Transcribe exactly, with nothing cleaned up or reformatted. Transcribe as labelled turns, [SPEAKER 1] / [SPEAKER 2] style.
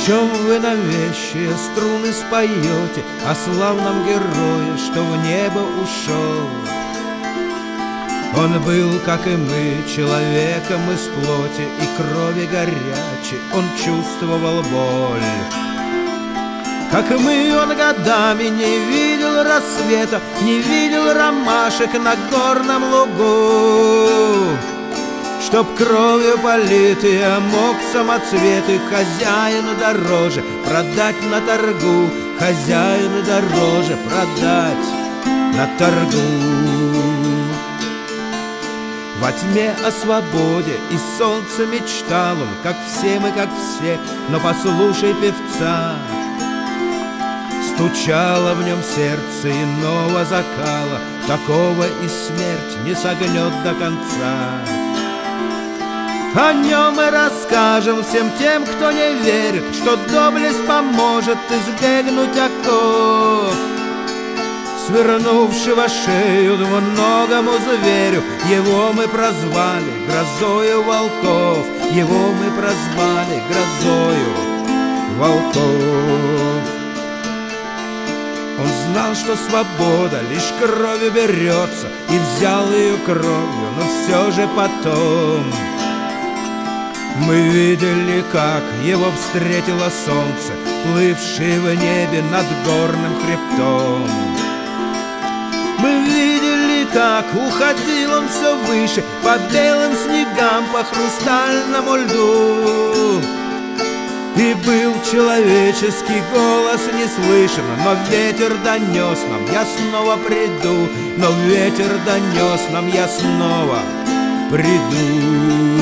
[SPEAKER 1] чем вы на вещие струны споете о славном герое, что в небо ушел? Он был, как и мы, человеком из плоти и крови горячей, он чувствовал боль. Как и мы, он годами не видел рассвета, не видел ромашек на горном лугу. Чтоб кровью политые мог самоцветы хозяину дороже продать на торгу, хозяину дороже продать на торгу. Во тьме о свободе и солнце мечтал он, как все мы, как все, но послушай певца. Стучало в нем сердце иного закала, такого и смерть не согнет до конца. О нем мы расскажем всем тем, кто не верит, что доблесть поможет избегнуть оков. Свернувшего шею двуногому зверю, его мы прозвали грозою волков, его мы прозвали грозою волков. Он знал, что свобода лишь кровью берется, и взял ее кровью, но все же потом мы видели, как его встретило солнце, плывшее в небе над горным хребтом. Мы видели, как уходил он все выше, по белым снегам, по хрустальному льду. И был человеческий голос не слышен, но ветер донес нам: я снова приду. Но ветер донес нам: я снова приду.